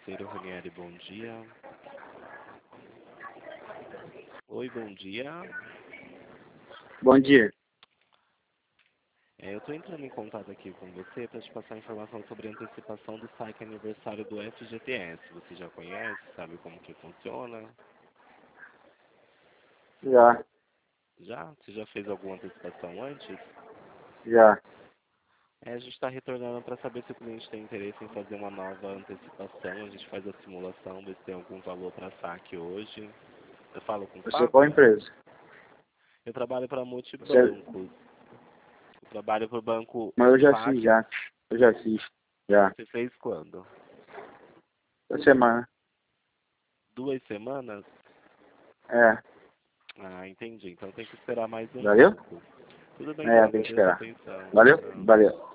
financeiro, Ranieri, bom dia. Oi, bom dia. Bom dia. Eu estou entrando em contato aqui com você para te passar informação sobre a antecipação do saque aniversário do FGTS. Você já conhece, sabe como que funciona? Já, Já? Você já fez alguma antecipação antes? já. A gente está retornando para saber se o cliente tem interesse em fazer uma nova antecipação. A gente faz a simulação, ver se tem algum valor para saque hoje. Eu falo com o Você é qual Fábio? empresa? Eu trabalho para Você... multibancos. Eu trabalho para o banco Mas eu já fiz, FAC. já. Eu já fiz. Já. Você fez quando? Essa semana. 2 semanas? É. Ah, entendi. Então tem que esperar mais um Valeu? pouco. Tudo bem, então. É, tem que Agradeço a esperar. atenção. Valeu? Tchau. Valeu.